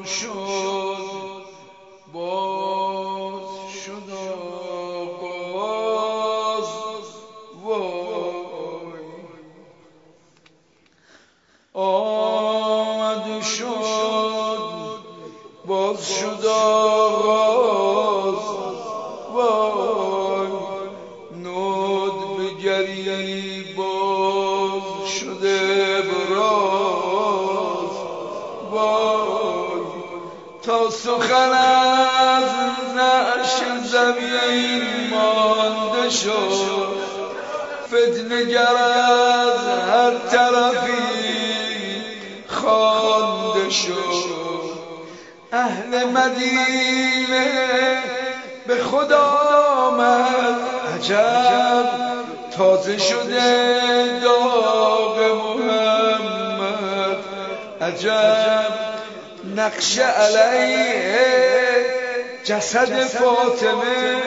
شد باز شد آغاز وای آمد شد باز شد آغاز وای نود بگری باز شده براز وای تا سخن از نعش زمین مانده شد فتنه گر از هر طرفی خوانده شد اهل مدینه به خود آمد عجب تازه شده داغ محمد عجب نقش علیه جسد فاطمه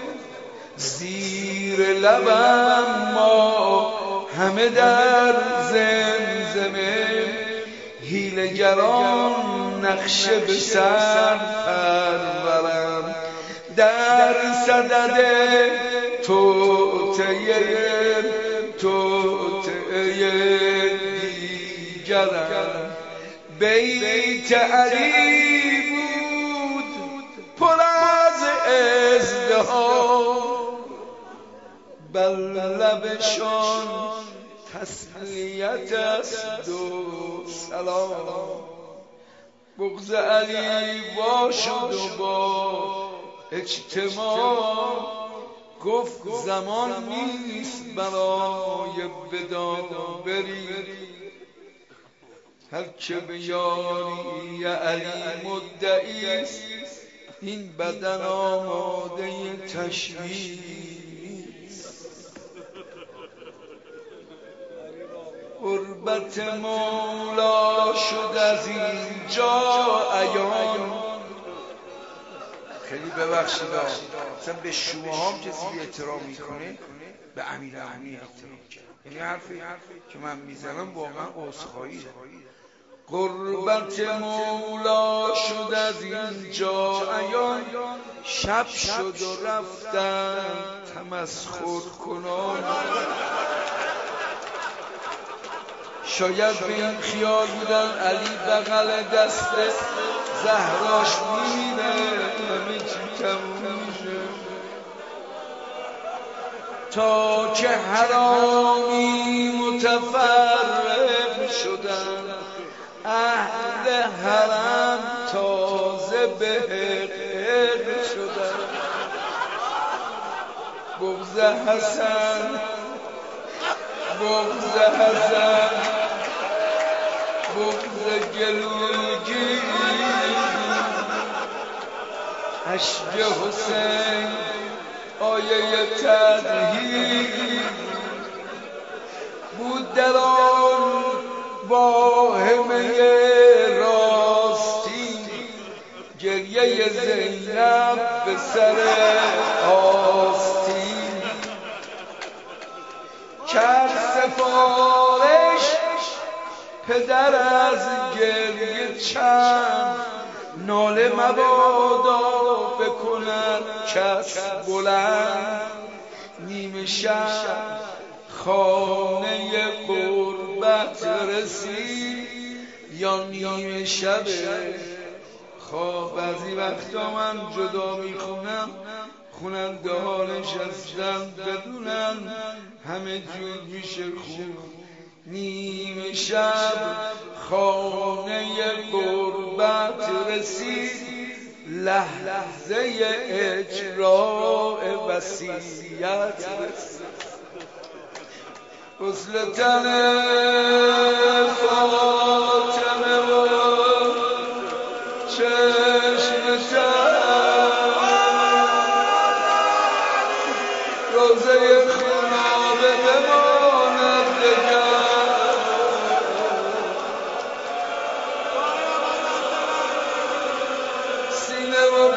زیر لبم ما همه در زمزمه حیله‌گران نقشه به سر پرورم در صدد توطئه دیگرم بیت علی بود پر از ازدحام بر لبشان تسلیت است و سلام بغض علی وا شد و با اجتماع گفت زمان نیست برای وداع برید هر که به یاری علی مدعی است این بدن آماده تشویق قربت مولا شد از اینجا عیان خیلی ببخشید مثلا به شوهام کسی بی احترام میکنه به امیرالمومنین احترام کرد یعنی حرفی که من میزنم واقعا عذرخواهیه قربت مولا شد از اینجا عیان شب شد و رفتن تمسخر کنان شاید به این خیال بودن علی بغل دست زهراش میبینه همه چی تموم میشه تا که حرامی متفرق شدن اهل حرم تازه به حق شدن بغض حسن بغض گلوگی عشق حسین آیه تطهیر بود در آن واهمه راستی گریه زینب به سر آستین کرد سفارش پدر از گریه چند ناله مبادا بکند کس بلند نیمه شب خانه قربت رسید یا نیمه شب خواب بعضی وقتا من جدا میخونم خوننده ها نشستن بدونن همه جور میشه خوب نیمه شب خانه قربت رسید لحظه اجراء وصیت رسید غسل تن فاطمه و چشم تن روزه خونابه بماند دگر سینه و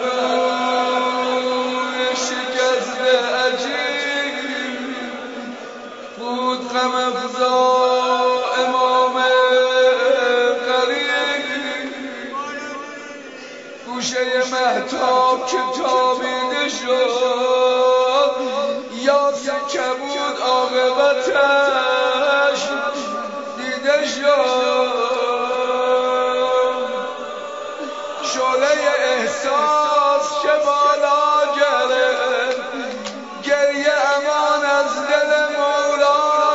پهلوی شکسته عجیب بود غم افزا امام غریب گوشه مهتاب که تابیده شد، یاس کبود عاقبتش دیده شد. شعله احساس که بالا گرفت، گریه امان از دل مولا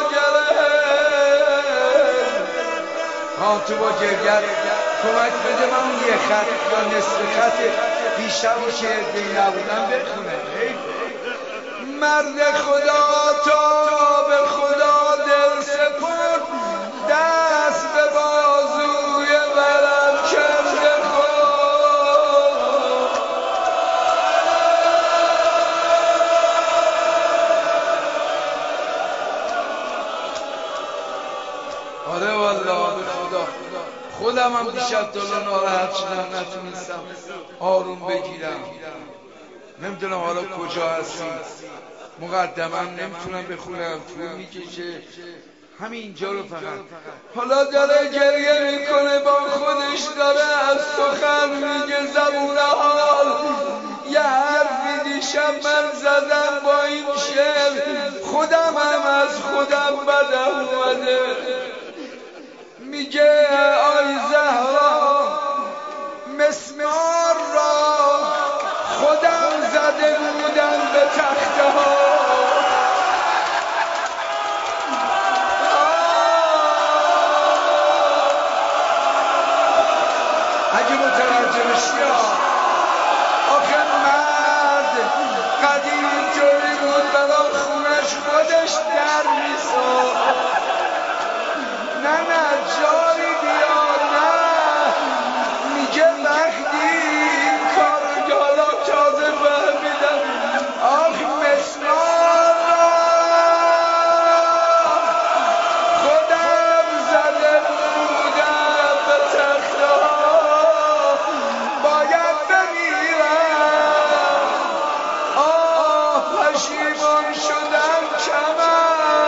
گرفت. تو با گریت کمک بده من یه خط یا نصف خط بیشتر که دی نبودم بخونه. مرد خدا تا به خدا دل سپرد، دست به بازوی ورم کرده خود. آره والله به خدا خودم هم دیشب دلو ناراحت شدم، نتونستم آروم بگیرم. نمیدونم حالا کجا هستی، مقدمم نمیتونم بخونم، طول میکشه همینجا رو فقط. حالا داره گریه میکنه، با خودش داره از سخن میگه زبون حال. یه حرفی دیشب من زدم با این شعر، خودم هم از خودم بدم اومده. میگه آی زهرا مسمار را خودم زده بودم به تخته ها. اگه متوجه بشی آخه مرد قدیم اینطوری بود، برا خونش خودش در میساد. نه جاری بیار، نه میگه وقتی کار حالا تازه فهمیدم. آخ مسمار را خودم زده بودم به تخته ها، باید بمیرم. پشیمان شدم کمر.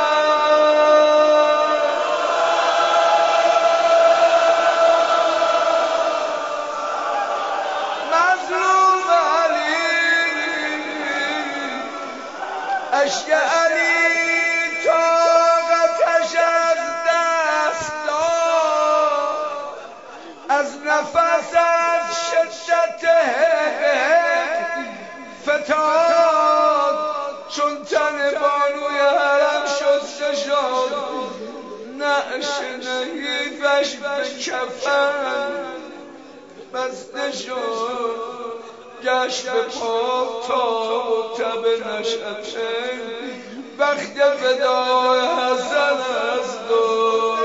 اشک علی طاقتش از دست داد، از نفس از شدت فتاد. چون تن بانوی حرم شسته شد، نعش نحیفش به کفن بسته شد. گشت به پاک تا و تب نشأته، وقت وداع حسن از دو.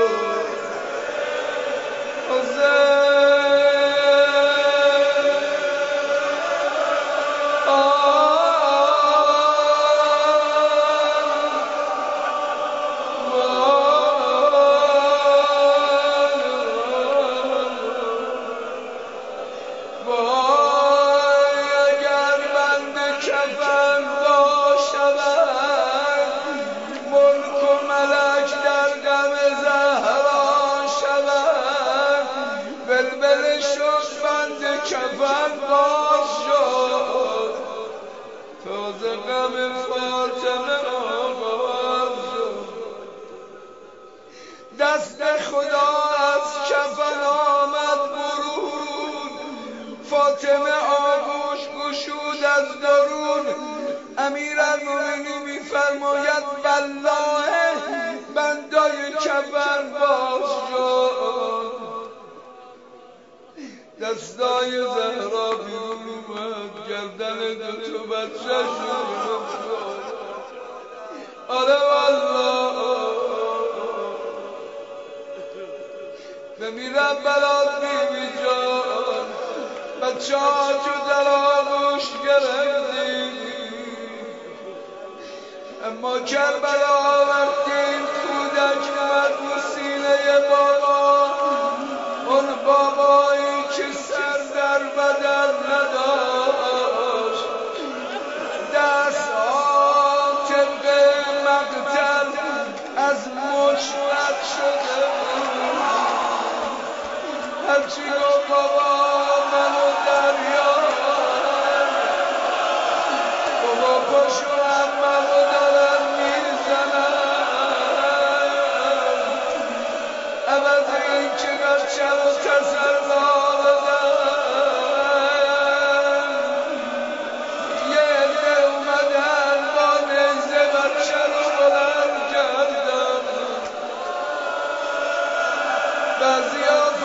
کفن باز شد، تازه غم فاطمه آغاز شد. دست خدا از کفن آمد برون، فاطمه آغوش گشود از درون. امیرالمومنین میفرماید والله بندای کفن باز شد. دستای زهرا بیرون اومد، گردن دوتو بچه شد. آره والله بمیرم برات بیبی جان، بچه ها جو در آغوش گرفتی. اما کربلا وقتی این کودک اومد رو سینه بابا، اون بابایی که سر در بدن نداشت، دستها طبق مقتل از مچ رد شده بود. هرچی گفت بابا منو دریا باباشو عممو دارن میزنن عوض این که بچه رو تسلا بدن یه عده اومدن با نیزه بچه رو بلند کردن بعضیا